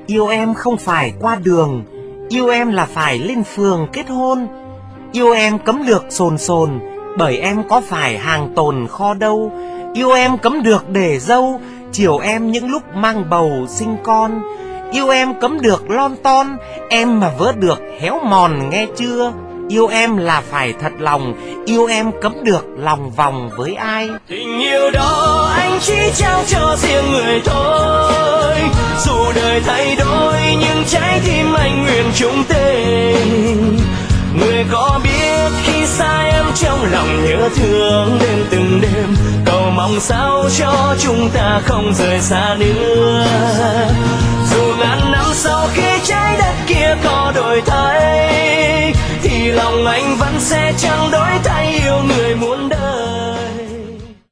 Yêu em không phải qua đường, yêu em là phải lên phường kết hôn. Yêu em cấm được sồn sồn, bởi em có phải hàng tồn kho đâu. Yêu em cấm được để dâu, chiều em những lúc mang bầu sinh con. Yêu em cấm được lon ton, em mà vớ được héo mòn nghe chưa. Yêu em là phải thật lòng, yêu em cấm được lòng vòng với ai. Tình yêu đó anh chỉ trao cho riêng người thôi. Dù đời thay đổi nhưng trái tim anh nguyện chung tình. Người có biết khi xa em trong lòng nhớ thương đến từng đêm, cầu mong sao cho chúng ta không rời xa nữa. Dù ngàn năm sau khi trái đất kia có đổi thay, thì lòng anh vẫn sẽ chẳng đổi thay yêu người muôn đời.